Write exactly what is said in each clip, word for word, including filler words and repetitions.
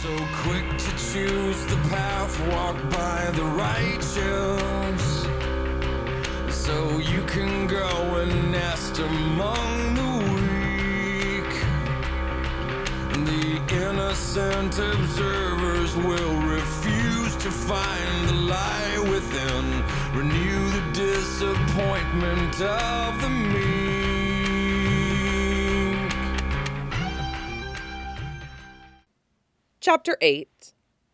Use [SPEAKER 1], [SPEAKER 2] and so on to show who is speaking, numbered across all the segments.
[SPEAKER 1] So quick to choose the path walked by the righteous, so you can go and nest among the weak. The innocent observers will refuse to find the lie within, renew the disappointment of the meek.
[SPEAKER 2] Chapter eight.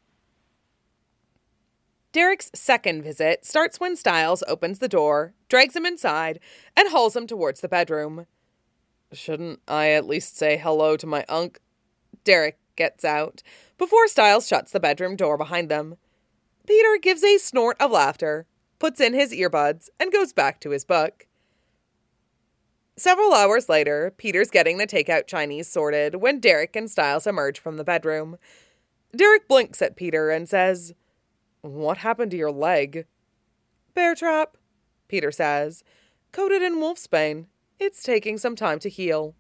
[SPEAKER 2] Derek's second visit starts when Stiles opens the door, drags him inside, and hauls him towards the bedroom. Shouldn't I at least say hello to my unk? Derek gets out, before Stiles shuts the bedroom door behind them. Peter gives a snort of laughter, puts in his earbuds, and goes back to his book. Several hours later, Peter's getting the takeout Chinese sorted when Derek and Stiles emerge from the bedroom. Derek blinks at Peter and says, "What happened to your leg?" "Bear trap," Peter says. "Coated in wolfsbane. It's taking some time to heal."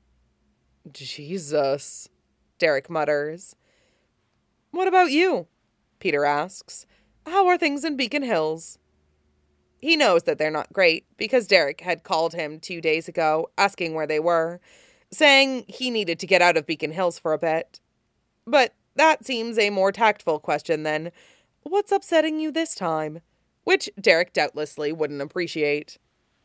[SPEAKER 2] "Jesus," Derek mutters. "What about you?" Peter asks. "How are things in Beacon Hills?" He knows that they're not great, because Derek had called him two days ago, asking where they were, saying he needed to get out of Beacon Hills for a bit. But that seems a more tactful question than, "What's upsetting you this time?" which Derek doubtlessly wouldn't appreciate.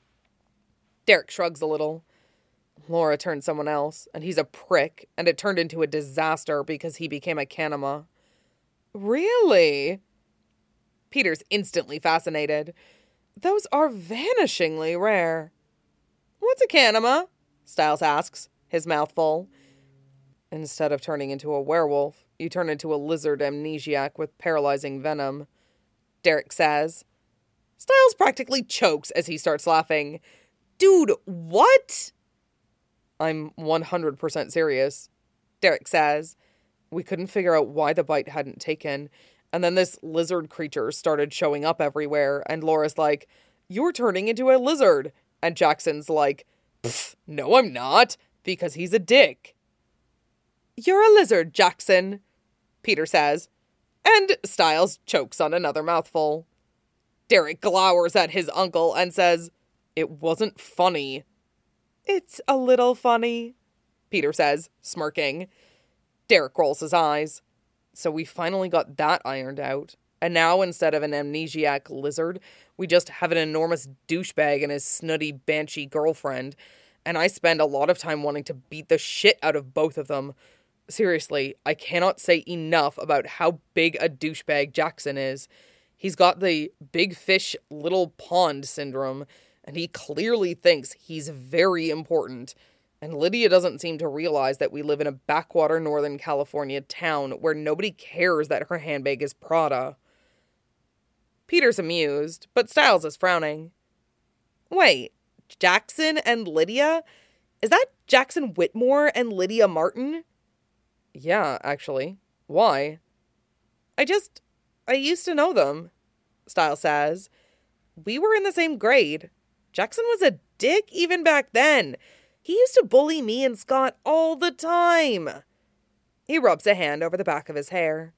[SPEAKER 2] Derek shrugs a little. Laura turned someone else, and he's a prick, and it turned into a disaster because he became a Kanama. "Really?" Peter's instantly fascinated. "Those are vanishingly rare." "What's a Kanama?" Stiles asks, his mouth full. "Instead of turning into a werewolf, you turn into a lizard amnesiac with paralyzing venom," Derek says. Stiles practically chokes as he starts laughing. "Dude, what?" "I'm one hundred percent serious," Derek says. "We couldn't figure out why the bite hadn't taken, and then this lizard creature started showing up everywhere, and Laura's like, 'You're turning into a lizard,' and Jackson's like, 'Pfft, no I'm not,' because he's a dick." "You're a lizard, Jackson," Peter says, and Stiles chokes on another mouthful. Derek glowers at his uncle and says, "It wasn't funny." "It's a little funny," Peter says, smirking. Derek rolls his eyes. "So we finally got that ironed out. And now, instead of an amnesiac lizard, we just have an enormous douchebag and his snooty banshee girlfriend. And I spend a lot of time wanting to beat the shit out of both of them. Seriously, I cannot say enough about how big a douchebag Jackson is. He's got the big fish, little pond syndrome, and he clearly thinks he's very important. And Lydia doesn't seem to realize that we live in a backwater Northern California town where nobody cares that her handbag is Prada." Peter's amused, but Stiles is frowning. "Wait, Jackson and Lydia? Is that Jackson Whitmore and Lydia Martin?" "Yeah, actually. Why?" I just, I used to know them," Stiles says. "We were in the same grade. Jackson was a dick even back then. He used to bully me and Scott all the time." He rubs a hand over the back of his hair.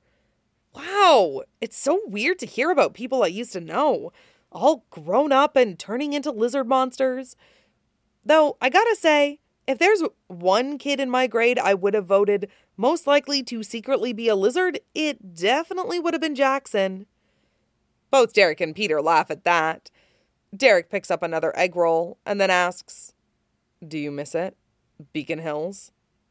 [SPEAKER 2] "Wow, it's so weird to hear about people I used to know, all grown up and turning into lizard monsters. Though, I gotta say, if there's one kid in my grade I would have voted most likely to secretly be a lizard, it definitely would have been Jackson." Both Derek and Peter laugh at that. Derek picks up another egg roll and then asks, "Do you miss it? Beacon Hills?"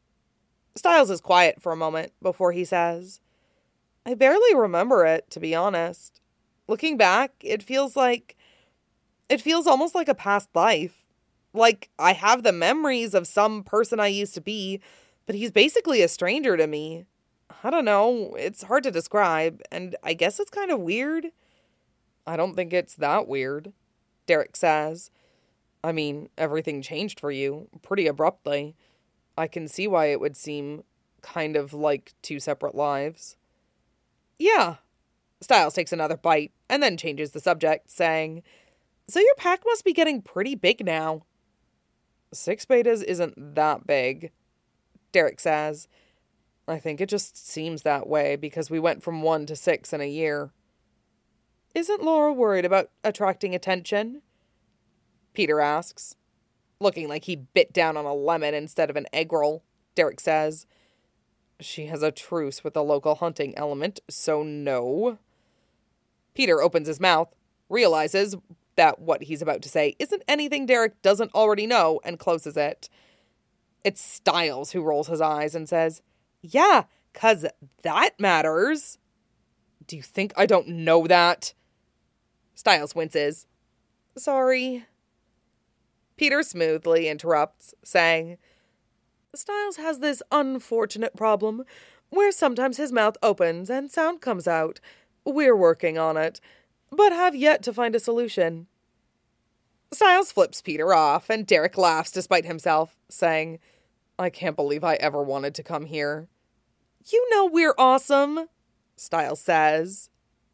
[SPEAKER 2] Stiles is quiet for a moment before he says, "I barely remember it, to be honest. Looking back, it feels like, it feels almost like a past life. Like I have the memories of some person I used to be, but he's basically a stranger to me. I don't know, it's hard to describe, and I guess it's kind of weird." "I don't think it's that weird," Derek says. "I mean, everything changed for you, pretty abruptly. I can see why it would seem kind of like two separate lives." "Yeah." Stiles takes another bite, and then changes the subject, saying, "So your pack must be getting pretty big now." "Six betas isn't that big," Derek says. I think it just seems that way because we went from one to six in a year. Isn't Laura worried about attracting attention? Peter asks, looking like he bit down on a lemon instead of an egg roll. Derek says, she has a truce with the local hunting element, so no. Peter opens his mouth, realizes that what he's about to say isn't anything Derek doesn't already know, and closes it. It's Stiles who rolls his eyes and says, yeah, 'cause that matters. Do you think I don't know that? Stiles winces. Sorry. Peter smoothly interrupts, saying, Stiles has this unfortunate problem where sometimes his mouth opens and sound comes out. We're working on it, but have yet to find a solution. Stiles flips Peter off, and Derek laughs despite himself, saying, I can't believe I ever wanted to come here. You know we're awesome, Stiles says.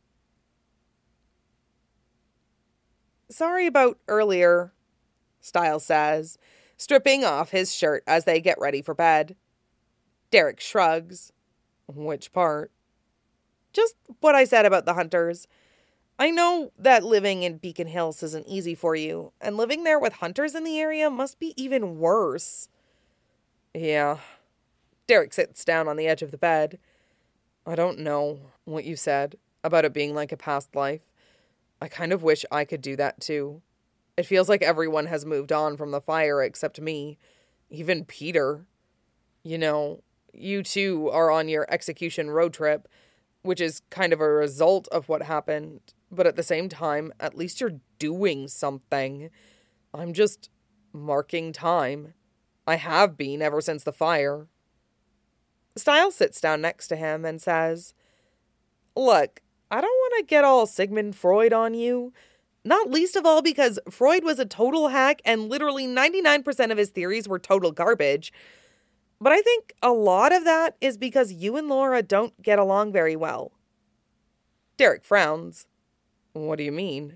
[SPEAKER 2] Sorry about earlier, Stiles says, stripping off his shirt as they get ready for bed. Derek shrugs. Which part? Just what I said about the hunters. I know that living in Beacon Hills isn't easy for you, and living there with hunters in the area must be even worse. Yeah. Derek sits down on the edge of the bed. I don't know what you said about it being like a past life. I kind of wish I could do that too. It feels like everyone has moved on from the fire except me. Even Peter. You know, you two are on your execution road trip, which is kind of a result of what happened. But at the same time, at least you're doing something. I'm just marking time. I have been ever since the fire. Stiles sits down next to him and says, Look, I don't want to get all Sigmund Freud on you. Not least of all because Freud was a total hack and literally ninety-nine percent of his theories were total garbage. But I think a lot of that is because you and Laura don't get along very well. Derek frowns. What do you mean?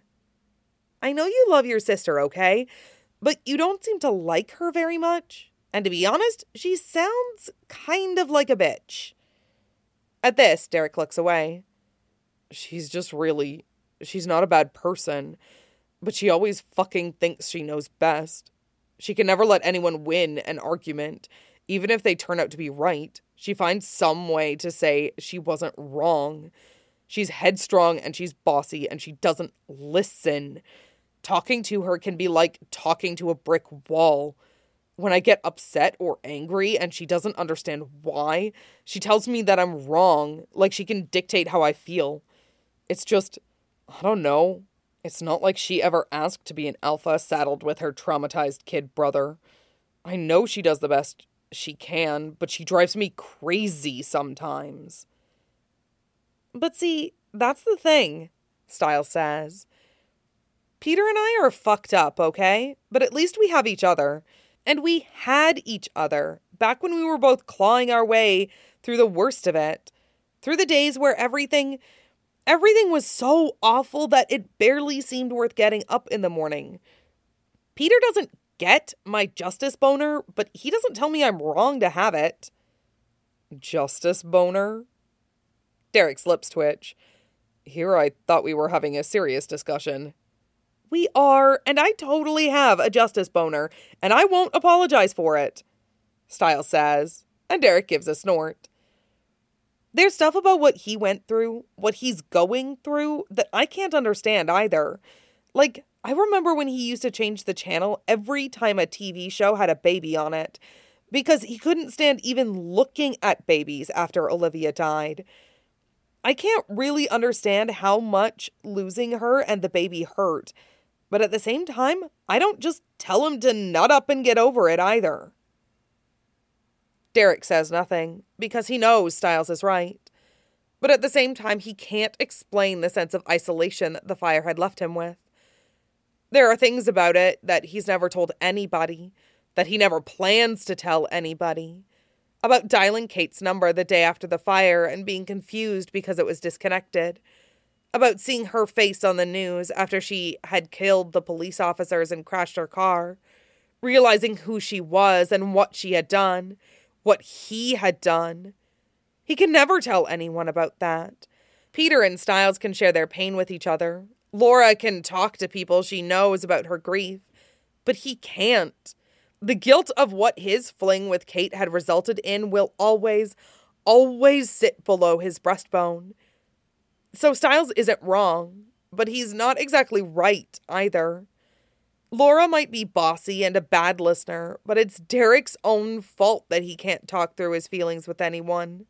[SPEAKER 2] I know you love your sister, okay? But you don't seem to like her very much. And to be honest, she sounds kind of like a bitch. At this, Derek looks away. She's just really... She's not a bad person. But she always fucking thinks she knows best. She can never let anyone win an argument. Even if they turn out to be right, she finds some way to say she wasn't wrong. She's headstrong and she's bossy and she doesn't listen. Talking to her can be like talking to a brick wall. When I get upset or angry and she doesn't understand why, she tells me that I'm wrong, like she can dictate how I feel. It's just, I don't know. It's not like she ever asked to be an alpha saddled with her traumatized kid brother. I know she does the best she can, but she drives me crazy sometimes. But see, that's the thing, Stiles says. Peter and I are fucked up, okay? But at least we have each other. And we had each other back when we were both clawing our way through the worst of it. Through the days where everything, everything was so awful that it barely seemed worth getting up in the morning. Peter doesn't get my justice boner, but he doesn't tell me I'm wrong to have it. Justice boner? Derek's lips twitch. Here I thought we were having a serious discussion. We are, and I totally have a justice boner, and I won't apologize for it, Stiles says, and Derek gives a snort. There's stuff about what he went through, what he's going through, that I can't understand either. Like, I remember when he used to change the channel every time a T V show had a baby on it, because he couldn't stand even looking at babies after Olivia died. I can't really understand how much losing her and the baby hurt, but at the same time, I don't just tell him to nut up and get over it either. Derek says nothing, because he knows Stiles is right. But at the same time, he can't explain the sense of isolation that the fire had left him with. There are things about it that he's never told anybody, that he never plans to tell anybody. About dialing Kate's number the day after the fire and being confused because it was disconnected. About seeing her face on the news after she had killed the police officers and crashed her car. Realizing who she was and what she had done. What he had done. He can never tell anyone about that. Peter and Stiles can share their pain with each other. Laura can talk to people she knows about her grief. But he can't. The guilt of what his fling with Kate had resulted in will always, always sit below his breastbone. So Stiles isn't wrong, but he's not exactly right either. Laura might be bossy and a bad listener, but it's Derek's own fault that he can't talk through his feelings with anyone.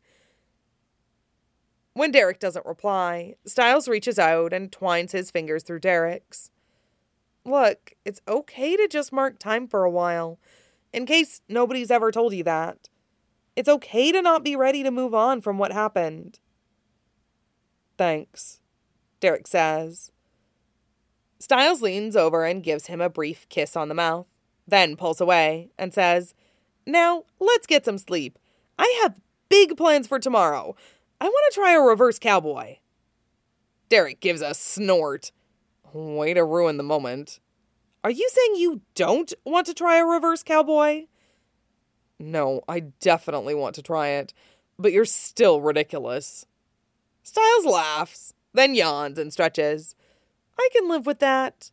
[SPEAKER 2] When Derek doesn't reply, Stiles reaches out and twines his fingers through Derek's. Look, it's okay to just mark time for a while, in case nobody's ever told you that. It's okay to not be ready to move on from what happened. Thanks, Derek says. Stiles leans over and gives him a brief kiss on the mouth, then pulls away and says, Now, let's get some sleep. I have big plans for tomorrow. I want to try a reverse cowboy. Derek gives a snort. Way to ruin the moment. Are you saying you don't want to try a reverse cowboy? No, I definitely want to try it, but you're still ridiculous. Stiles laughs, then yawns and stretches. I can live with that.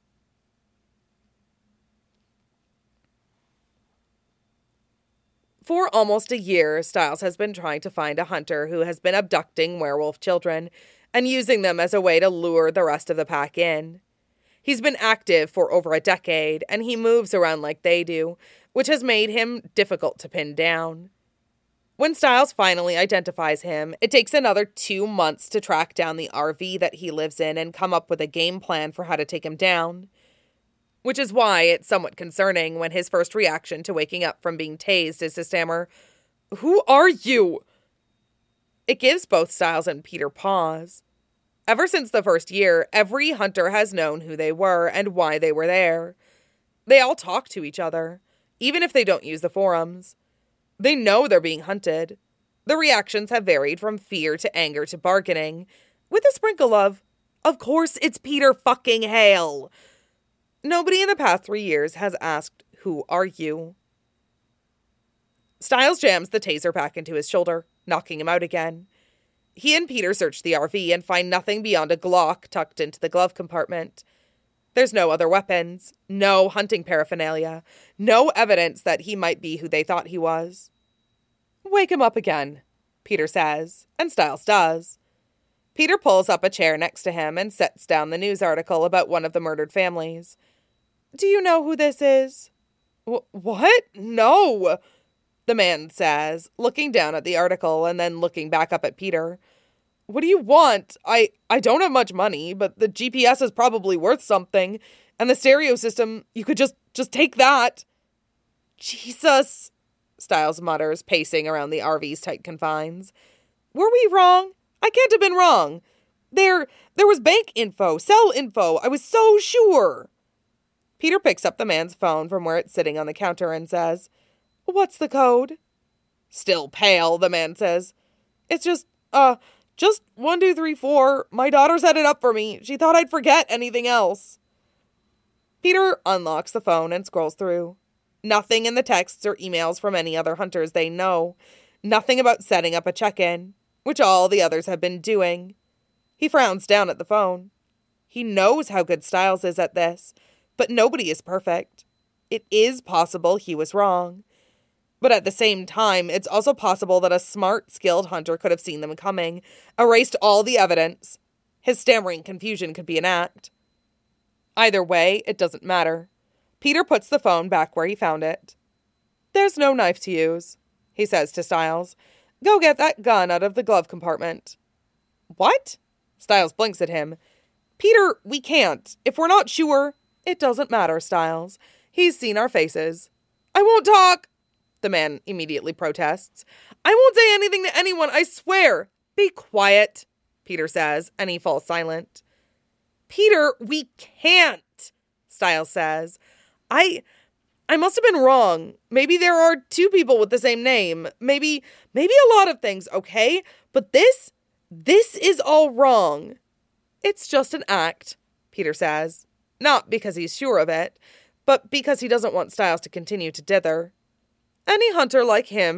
[SPEAKER 2] For almost a year, Stiles has been trying to find a hunter who has been abducting werewolf children and using them as a way to lure the rest of the pack in. He's been active for over a decade, and he moves around like they do, which has made him difficult to pin down. When Stiles finally identifies him, it takes another two months to track down the R V that he lives in and come up with a game plan for how to take him down. Which is why it's somewhat concerning when his first reaction to waking up from being tased is to stammer, "Who are you?" It gives both Stiles and Peter pause. Ever since the first year, every hunter has known who they were and why they were there. They all talk to each other, even if they don't use the forums. They know they're being hunted. The reactions have varied from fear to anger to bargaining, with a sprinkle of, of course it's Peter fucking Hale. Nobody in the past three years has asked, who are you? Stiles jams the taser back into his shoulder, knocking him out again. He and Peter search the R V and find nothing beyond a Glock tucked into the glove compartment. There's no other weapons, no hunting paraphernalia, no evidence that he might be who they thought he was. Wake him up again, Peter says, and Stiles does. Peter pulls up a chair next to him and sets down the news article about one of the murdered families. Do you know who this is? W- what? No, the man says, looking down at the article and then looking back up at Peter. What do you want? I, I don't have much money, but the G P S is probably worth something. And the stereo system, you could just, just take that. Jesus, Stiles mutters, pacing around the R V's tight confines. Were we wrong? I can't have been wrong. There, there was bank info, cell info. I was so sure. Peter picks up the man's phone from where it's sitting on the counter and says, What's the code? Still pale, the man says. It's just, uh... Just one, two, three, four. My daughter set it up for me. She thought I'd forget anything else. Peter unlocks the phone and scrolls through. Nothing in the texts or emails from any other hunters they know. Nothing about setting up a check-in, which all the others have been doing. He frowns down at the phone. He knows how good Stiles is at this, but nobody is perfect. It is possible he was wrong. But at the same time, it's also possible that a smart, skilled hunter could have seen them coming, erased all the evidence. His stammering confusion could be an act. Either way, it doesn't matter. Peter puts the phone back where he found it. There's no knife to use, he says to Stiles. Go get that gun out of the glove compartment. What? Stiles blinks at him. Peter, we can't. If we're not sure, it doesn't matter, Stiles. He's seen our faces. I won't talk. The man immediately protests. I won't say anything to anyone, I swear. Be quiet, Peter says, and he falls silent. Peter, we can't, Stiles says. I, I must have been wrong. Maybe there are two people with the same name. Maybe, maybe a lot of things, okay? But this, this is all wrong. It's just an act, Peter says. Not because he's sure of it, but because he doesn't want Stiles to continue to dither. Any hunter like him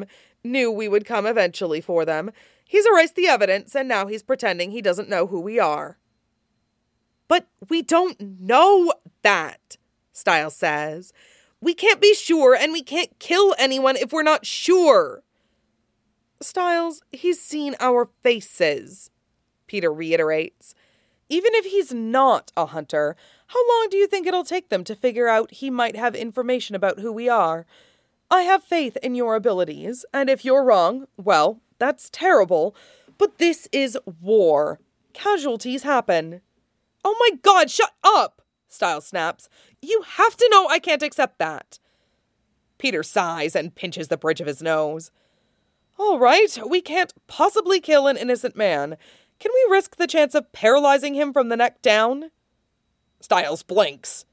[SPEAKER 2] Knew we would come eventually for them. He's erased the evidence, and now he's pretending he doesn't know who we are. But we don't know that, Stiles says. We can't be sure, and we can't kill anyone if we're not sure. Stiles, he's seen our faces, Peter reiterates. Even if he's not a hunter, how long do you think it'll take them to figure out he might have information about who we are? I have faith in your abilities, and if you're wrong, well, that's terrible, but this is war. Casualties happen. Oh my God, shut up, Stiles snaps. You have to know I can't accept that. Peter sighs and pinches the bridge of his nose. All right, we can't possibly kill an innocent man. Can we risk the chance of paralyzing him from the neck down? Stiles blinks.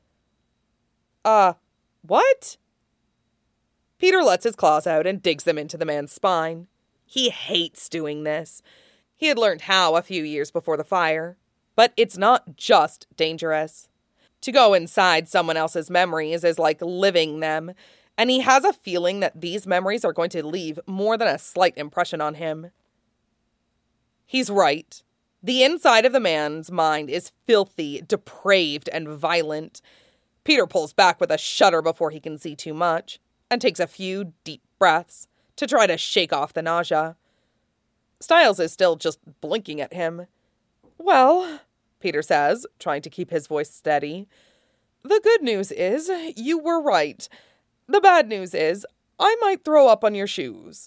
[SPEAKER 2] Uh, what? Peter lets his claws out and digs them into the man's spine. He hates doing this. He had learned how a few years before the fire. But it's not just dangerous. To go inside someone else's memories is like living them, and he has a feeling that these memories are going to leave more than a slight impression on him. He's right. The inside of the man's mind is filthy, depraved, and violent. Peter pulls back with a shudder before he can see too much, and takes a few deep breaths to try to shake off the nausea. Stiles is still just blinking at him. Well, Peter says, trying to keep his voice steady, the good news is you were right. The bad news is I might throw up on your shoes.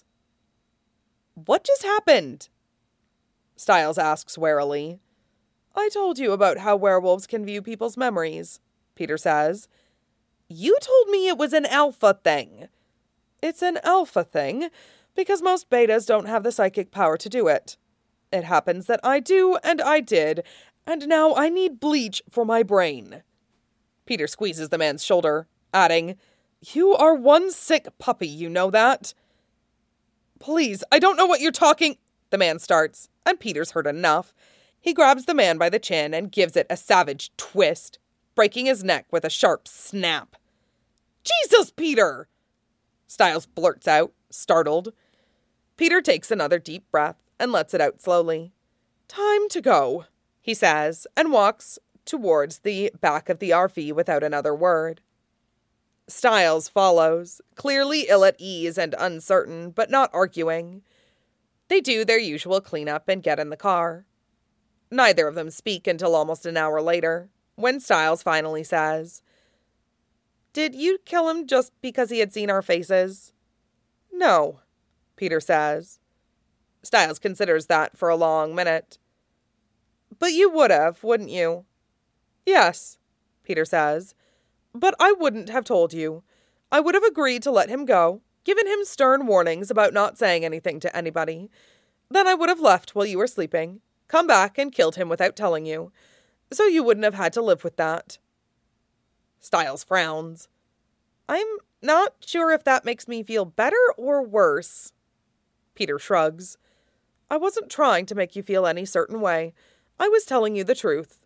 [SPEAKER 2] What just happened? Stiles asks warily. I told you about how werewolves can view people's memories, Peter says. You told me it was an alpha thing. It's an alpha thing because most betas don't have the psychic power to do it. It happens that I do, and I did, and now I need bleach for my brain. Peter squeezes the man's shoulder, adding, You are one sick puppy, you know that? Please, I don't know what you're talking... The man starts, and Peter's heard enough. He grabs the man by the chin and gives it a savage twist, breaking his neck with a sharp snap. Jesus, Peter! Stiles blurts out, startled. Peter takes another deep breath and lets it out slowly. Time to go, he says, and walks towards the back of the R V without another word. Stiles follows, clearly ill at ease and uncertain, but not arguing. They do their usual cleanup and get in the car. Neither of them speak until almost an hour later, when Stiles finally says, Did you kill him just because he had seen our faces? No, Peter says. Stiles considers that for a long minute. But you would have, wouldn't you? Yes, Peter says. But I wouldn't have told you. I would have agreed to let him go, given him stern warnings about not saying anything to anybody. Then I would have left while you were sleeping, come back and killed him without telling you, so you wouldn't have had to live with that. Stiles frowns. I'm not sure if that makes me feel better or worse. Peter shrugs. I wasn't trying to make you feel any certain way. I was telling you the truth.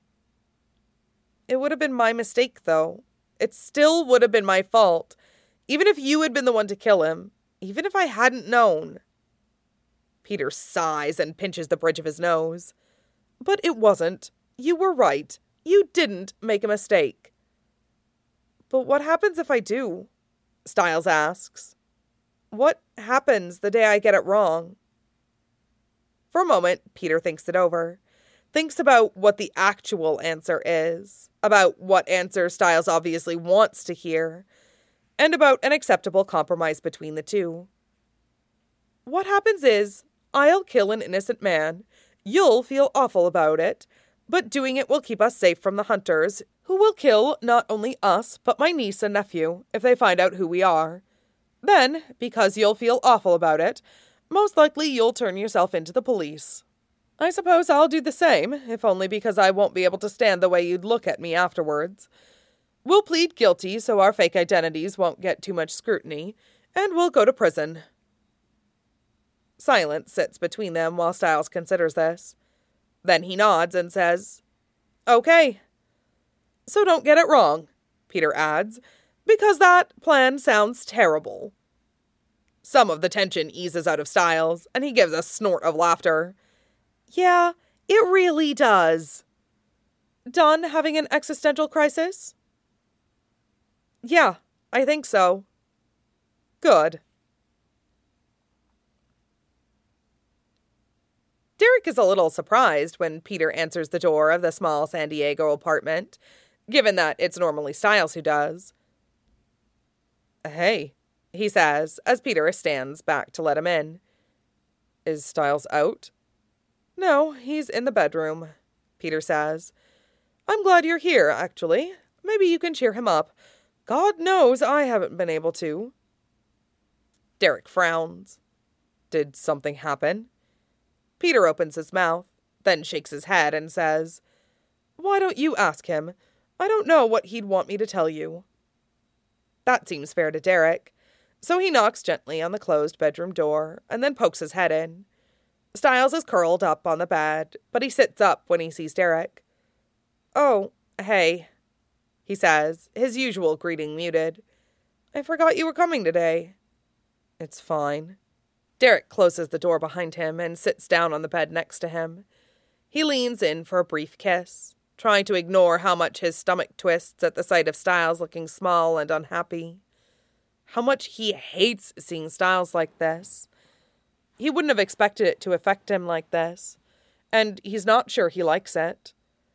[SPEAKER 2] It would have been my mistake, though. It still would have been my fault. Even if you had been the one to kill him. Even if I hadn't known. Peter sighs and pinches the bridge of his nose. But it wasn't. You were right. You didn't make a mistake. But what happens if I do? Stiles asks. What happens the day I get it wrong? For a moment, Peter thinks it over. Thinks about what the actual answer is. About what answer Stiles obviously wants to hear. And about an acceptable compromise between the two. What happens is, I'll kill an innocent man. You'll feel awful about it. But doing it will keep us safe from the hunters, who will kill not only us, but my niece and nephew, if they find out who we are. Then, because you'll feel awful about it, most likely you'll turn yourself into the police. I suppose I'll do the same, if only because I won't be able to stand the way you'd look at me afterwards. We'll plead guilty so our fake identities won't get too much scrutiny, and we'll go to prison. Silence sits between them while Stiles considers this. Then he nods and says, Okay. So don't get it wrong, Peter adds, because that plan sounds terrible. Some of the tension eases out of Styles, and he gives a snort of laughter. Yeah, it really does. Done having an existential crisis? Yeah, I think so. Good. Derek is a little surprised when Peter answers the door of the small San Diego apartment, given that it's normally Styles who does. Hey, he says, as Peter stands back to let him in. Is Styles out? No, he's in the bedroom, Peter says. I'm glad you're here, actually. Maybe you can cheer him up. God knows I haven't been able to. Derek frowns. Did something happen? Peter opens his mouth, then shakes his head and says, Why don't you ask him? I don't know what he'd want me to tell you. That seems fair to Derek, so he knocks gently on the closed bedroom door and then pokes his head in. Styles is curled up on the bed, but he sits up when he sees Derek. Oh, hey, he says, his usual greeting muted. I forgot you were coming today. It's fine. Derek closes the door behind him and sits down on the bed next to him. He leans in for a brief kiss, trying to ignore how much his stomach twists at the sight of Styles looking small and unhappy. How much he hates seeing Styles like this. He wouldn't have expected it to affect him like this, and he's not sure he likes it.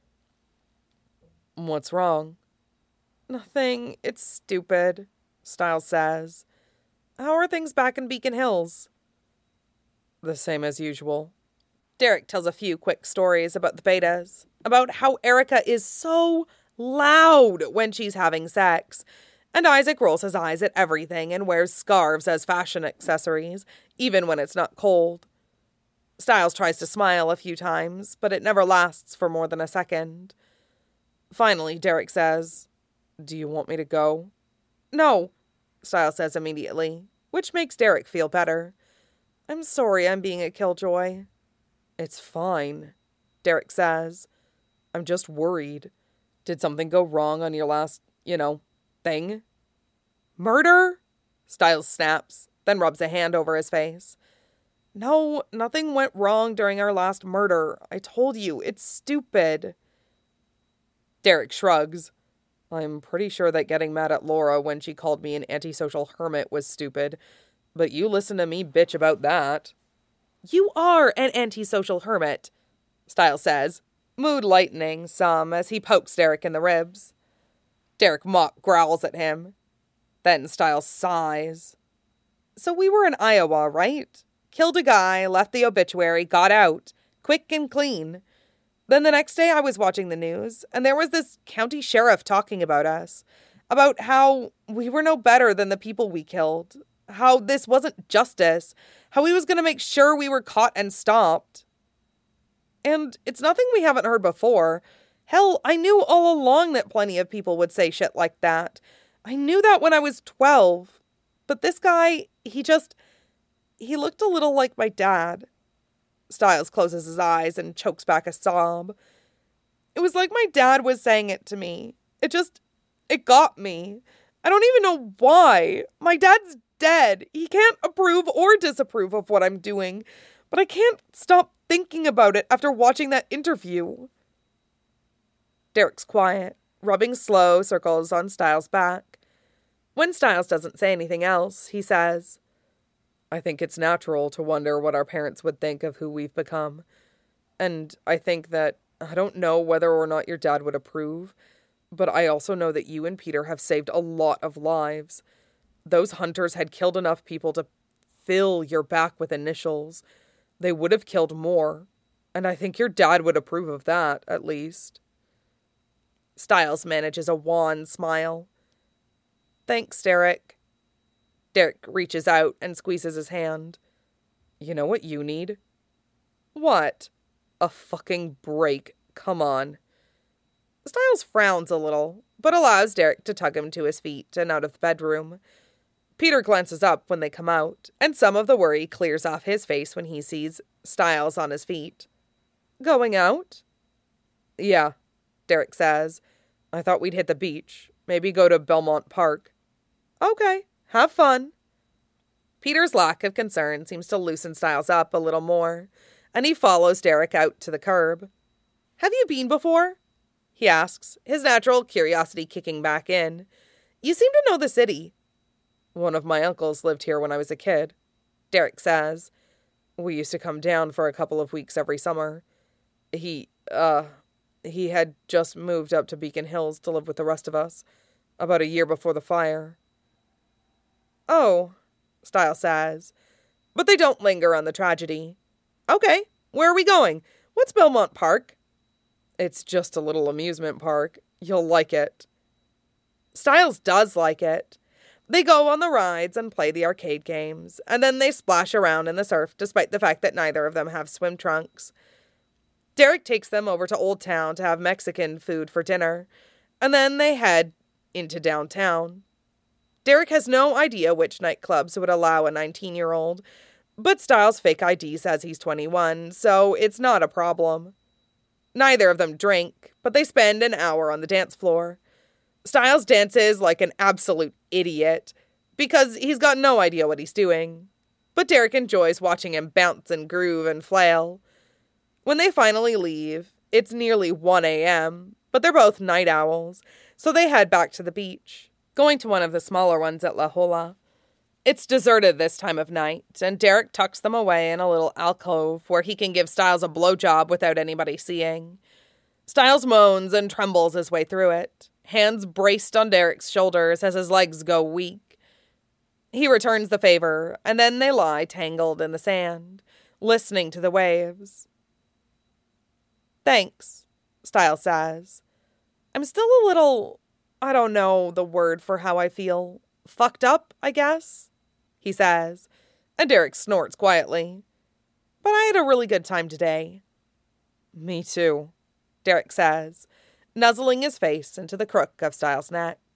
[SPEAKER 2] What's wrong? Nothing. It's stupid, Styles says. How are things back in Beacon Hills? The same as usual. Derek tells a few quick stories about the betas, about how Erica is so loud when she's having sex, and Isaac rolls his eyes at everything and wears scarves as fashion accessories, even when it's not cold. Styles tries to smile a few times, but it never lasts for more than a second. Finally, Derek says, Do you want me to go? No, Styles says immediately, which makes Derek feel better. I'm sorry I'm being a killjoy. It's fine, Derek says. I'm just worried. Did something go wrong on your last, you know, thing? Murder? Styles snaps, then rubs a hand over his face. No, nothing went wrong during our last murder. I told you, it's stupid. Derek shrugs. I'm pretty sure that getting mad at Laura when she called me an antisocial hermit was stupid, but you listen to me bitch about that. You are an antisocial hermit, Styles says, mood lightening some as he pokes Derek in the ribs. Derek mock growls at him. Then Styles sighs. So we were in Iowa, right? Killed a guy, left the obituary, got out. Quick and clean. Then the next day I was watching the news, and there was this county sheriff talking about us. About how we were no better than the people we killed. How this wasn't justice. How he was going to make sure we were caught and stopped. And it's nothing we haven't heard before. Hell, I knew all along that plenty of people would say shit like that. I knew that when I was twelve. But this guy, he just... He looked a little like my dad. Styles closes his eyes and chokes back a sob. It was like my dad was saying it to me. It just... It got me. I don't even know why. My dad's dead. He can't approve or disapprove of what I'm doing. But I can't stop thinking about it after watching that interview. Derek's quiet, rubbing slow circles on Styles' back. When Styles doesn't say anything else, he says, I think it's natural to wonder what our parents would think of who we've become. And I think that, I don't know whether or not your dad would approve, but I also know that you and Peter have saved a lot of lives. Those hunters had killed enough people to fill your back with initials. They would have killed more, and I think your dad would approve of that, at least. Styles manages a wan smile. Thanks, Derek. Derek reaches out and squeezes his hand. You know what you need? What? A fucking break. Come on. Styles frowns a little, but allows Derek to tug him to his feet and out of the bedroom. Peter glances up when they come out, and some of the worry clears off his face when he sees Styles on his feet. Going out? Yeah, Derek says. I thought we'd hit the beach. Maybe go to Belmont Park. Okay, have fun. Peter's lack of concern seems to loosen Styles up a little more, and he follows Derek out to the curb. "Have you been before?" he asks, his natural curiosity kicking back in. "You seem to know the city." "One of my uncles lived here when I was a kid," Derek says. "We used to come down for a couple of weeks every summer. He, uh, he had just moved up to Beacon Hills to live with the rest of us, about a year before the fire." "Oh," Styles says, but they don't linger on the tragedy. "Okay, where are we going? What's Belmont Park?" "It's just a little amusement park. You'll like it." Styles does like it. They go on the rides and play the arcade games, and then they splash around in the surf despite the fact that neither of them have swim trunks. Derek takes them over to Old Town to have Mexican food for dinner, and then they head into downtown. Derek has no idea which nightclubs would allow a nineteen-year-old, but Styles' fake I D says he's twenty-one, so it's not a problem. Neither of them drink, but they spend an hour on the dance floor. Styles dances like an absolute idiot, because he's got no idea what he's doing. But Derek enjoys watching him bounce and groove and flail. When they finally leave, it's nearly one a.m., but they're both night owls, so they head back to the beach, going to one of the smaller ones at La Jolla. It's deserted this time of night, and Derek tucks them away in a little alcove where he can give Styles a blowjob without anybody seeing. Styles moans and trembles his way through it, hands braced on Derek's shoulders as his legs go weak. He returns the favor, and then they lie tangled in the sand, listening to the waves. "Thanks," Styles says. "I'm still a little, I don't know the word for how I feel, fucked up, I guess," he says, and Derek snorts quietly. "But I had a really good time today." "Me too," Derek says, nuzzling his face into the crook of Styles' neck.